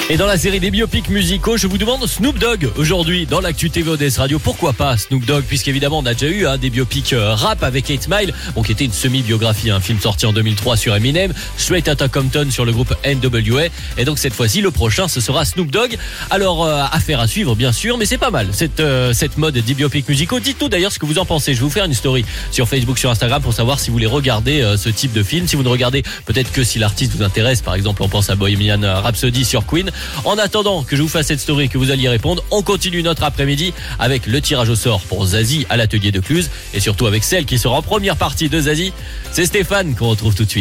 Et dans la série des biopics musicaux, je vous demande Snoop Dogg aujourd'hui dans l'actu TV ODS Radio. Pourquoi pas Snoop Dogg, puisqu'évidemment on a déjà eu des biopics rap avec 8 Mile, qui était une semi-biographie, un film sorti en 2003 sur Eminem, Straight Outta Compton sur le groupe NWA, et donc cette fois-ci le prochain ce sera Snoop Dogg. Alors affaire à suivre bien sûr, mais c'est pas mal cette mode des biopics musicaux. Dites-nous d'ailleurs ce que vous en pensez. Je vais vous faire une story sur Facebook, sur Instagram pour savoir si vous voulez regarder ce type de film. Si vous ne regardez peut-être que si l'artiste vous intéresse, par exemple on pense à Bohemian Rhapsody sur Queen. En attendant que je vous fasse cette story et que vous alliez répondre, on continue notre après-midi avec le tirage au sort pour Zazie à l'atelier de Cluse et surtout avec celle qui sera en première partie de Zazie. C'est Stéphane qu'on retrouve tout de suite.